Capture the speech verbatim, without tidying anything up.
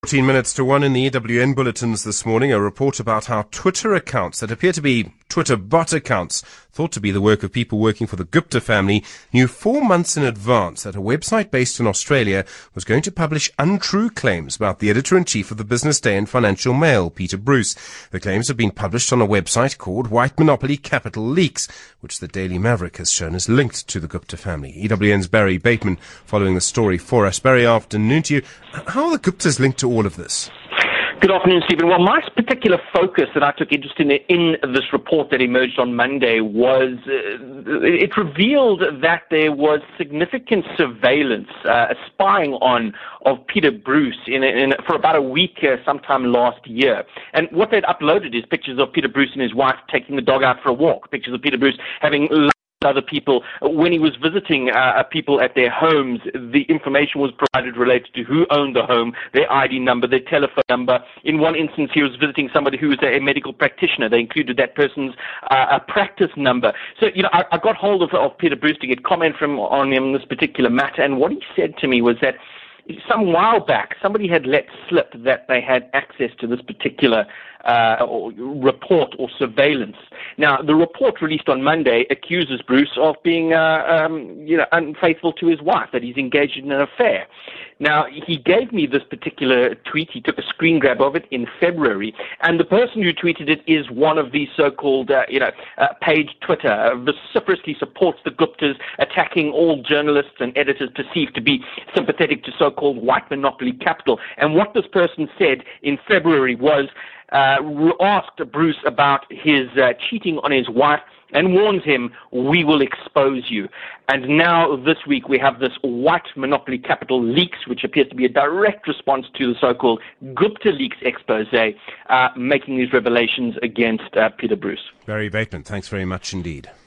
fourteen minutes to one in the E W N bulletins this morning, a report about how Twitter accounts that appear to be Twitter bot accounts, thought to be the work of people working for the Gupta family, knew four months in advance that a website based in Australia was going to publish untrue claims about the editor-in-chief of the Business Day and Financial Mail, Peter Bruce. The claims have been published on a website called White Monopoly Capital Leaks, which the Daily Maverick has shown is linked to the Gupta family. E W N's Barry Bateman following the story for us. Barry, afternoon to you. How are the Guptas linked to all of this? Good afternoon, Stephen. Well, my particular focus that I took interest in in this report that emerged on Monday was uh, it revealed that there was significant surveillance, uh, spying on of Peter Bruce in, in for about a week uh, sometime last year. And what they'd uploaded is pictures of Peter Bruce and his wife taking the dog out for a walk, pictures of Peter Bruce having other people. When he was visiting uh, people at their homes, the information was provided related to who owned the home, their I D number, their telephone number. In one instance, he was visiting somebody who was a, a medical practitioner. They included that person's uh, a practice number. So, you know, I, I got hold of, of Peter Bruce to get comment from on him on this particular matter, and what he said to me was that some while back, somebody had let slip that they had access to this particular uh, or report or surveillance. Now, the report released on Monday accuses Bruce of being, uh, um, you know, unfaithful to his wife, that he's engaged in an affair. Now, he gave me this particular tweet. He took a screen grab of it in February, and the person who tweeted it is one of these so-called, uh, you know, uh, paid Twitter, uh, vociferously supports the Guptas, attacking all journalists and editors perceived to be sympathetic to so-called white monopoly capital. And what this person said in February was, uh, asked Bruce about his uh, cheating on his wife, and warns him, we will expose you. And now this week we have this White Monopoly Capital Leaks, which appears to be a direct response to the so-called Gupta Leaks expose, uh, making these revelations against uh, Peter Bruce. Barry Bateman, thanks very much indeed.